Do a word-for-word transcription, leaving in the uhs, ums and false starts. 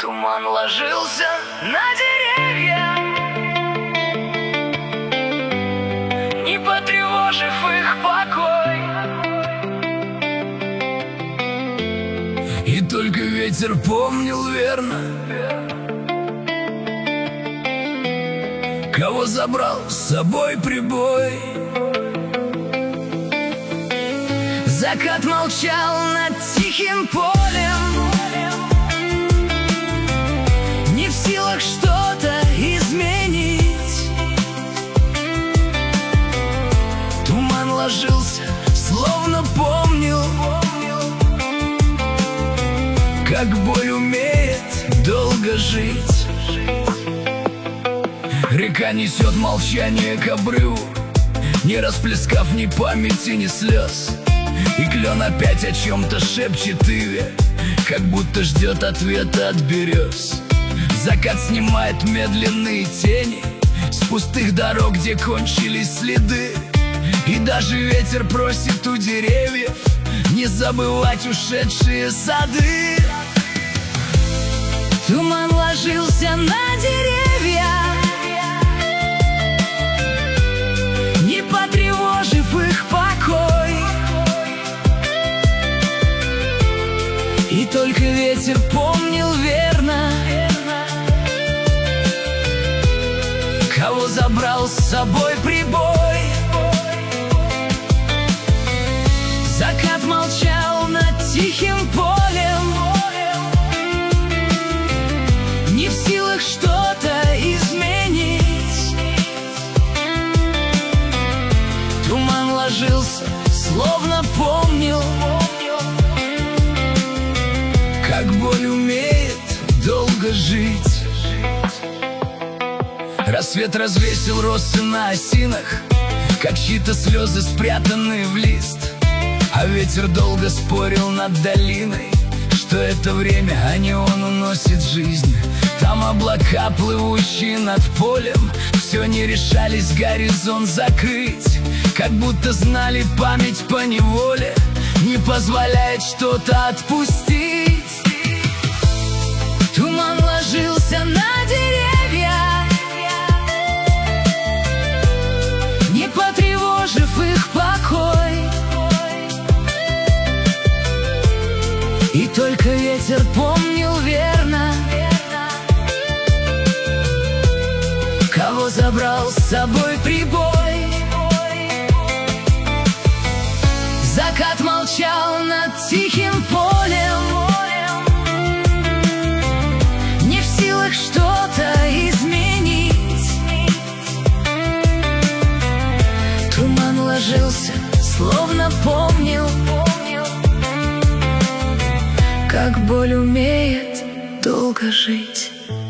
Туман ложился на деревья, не потревожив их покой. И только ветер помнил верно, кого забрал с собой прибой. Закат молчал над тихим полем, не в силах что-то изменить. Туман ложился, словно помнил, как боль умеет долго жить. Река несет молчание к обрыву, не расплескав ни памяти, ни слез. И клен опять о чем-то шепчет иве, как будто ждет ответа от берез. Закат снимает медленные тени с пустых дорог, где кончились следы. И даже ветер просит у деревьев не забывать ушедшие сады. Туман ложился на деревья, не потревожив их покой. И только ветер помнил верно, кого забрал с собой прибой. Закат молчал над тихим полем, не в силах что-то изменить. Туман ложился, словно помнил, как боль умеет долго жить. Рассвет развесил росы на осинах, как чьи-то слезы, спрятанные в лист. А ветер долго спорил над долиной, что это время, а не он уносит жизнь. Там облака, плывущие над полем, все не решались горизонт закрыть, как будто знали память поневоле, не позволяет что-то отпустить. Туман ложился на деревья, не потревожив их покой. И только ветер помнил верно, кого забрал с собой прибой. Закат молчал над тихим полем, не в силах что-то изменить. Туман ложился, словно помнил, как боль умеет долго жить.